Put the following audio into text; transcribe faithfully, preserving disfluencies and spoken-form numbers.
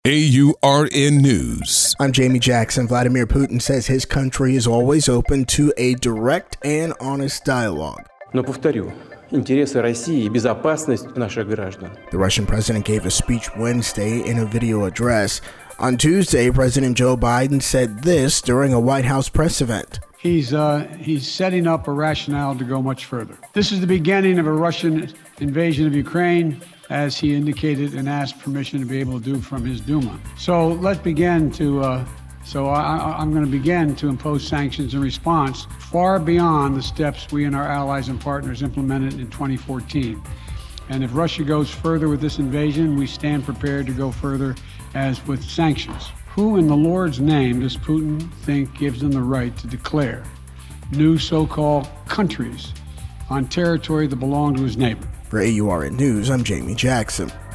A U R N News. I'm Jamie Jackson. Vladimir Putin says his country is always open to a direct and honest dialogue. Но повторю, интересы России и безопасность наших граждан. The Russian president gave a speech Wednesday in a video address. On Tuesday, President Joe Biden said this during a White House press event. He's uh, he's setting up a rationale to go much further. This is the beginning of a Russian invasion of Ukraine, as he indicated and asked permission to be able to do from his Duma. So let's begin to, uh, so I, I'm going to begin to impose sanctions in response far beyond the steps we and our allies and partners implemented in twenty fourteen. And if Russia goes further with this invasion, we stand prepared to go further as with sanctions. Who in the Lord's name does Putin think gives them the right to declare new so-called countries on territory that belong to his neighbor? For A U R N News, I'm Jamie Jackson.